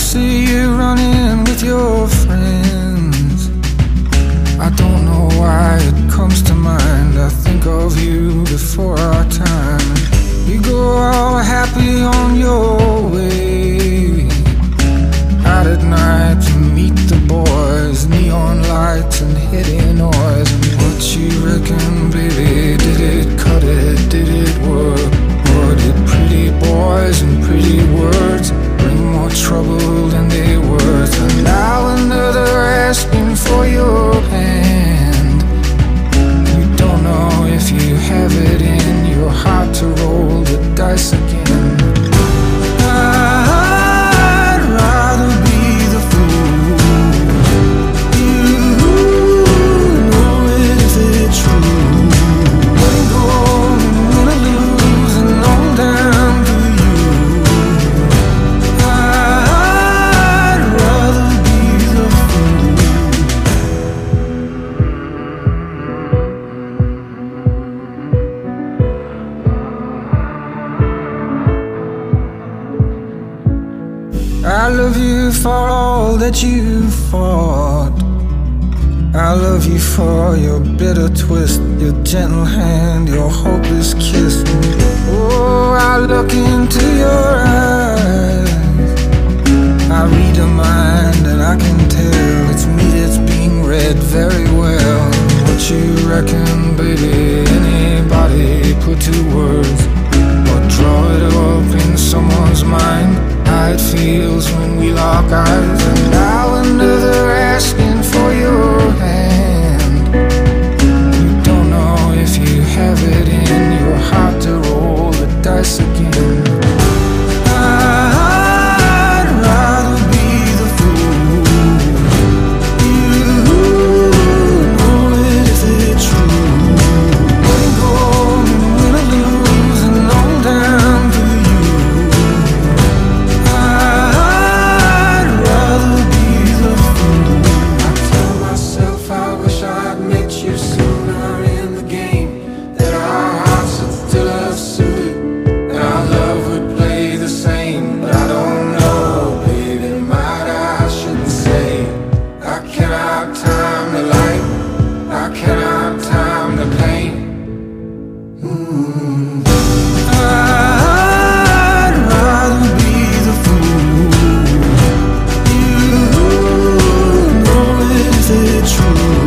see you running with your friends. I don't know why it comes to mind. I think of you before our time. You go all happy on your way, out at night to meet the boys, neon lights and heady noise. And what you reckon, baby? Did it cut it? Did it work? Or did pretty boys and pretty words bring more trouble than they worth? And now another asking for your hand. You don't know if you have it in your heart to roll the dice again. I'd rather be the fool. You know it if it's true. Win gold and win or lose and all down to you. I'd rather be the fool. I love you for all that you fought. I love you for your bitter twist, your gentle hand, your hopeless kiss. Oh, I look into your eyes, I read a mind and I can tell it's me that's being read very well. What you reckon, baby? Anybody put two words or draw it up in someone's mind? How it feels when we lock eyes. And now another asking for your hand. You don't know if you have it in your heart to roll the dice again. I'd rather be the fool. You know it if it's true. Win gold and win or lose and all down to you. I'd rather be the fool. I tell myself I wish I'd met you sooner in the game, that our hearts would still have suited, and our love would play the same. But I don't know, baby, might I shouldn't say. I cannot time the light, I cannot time the pain. I'd rather be the fool. You know it if it's true.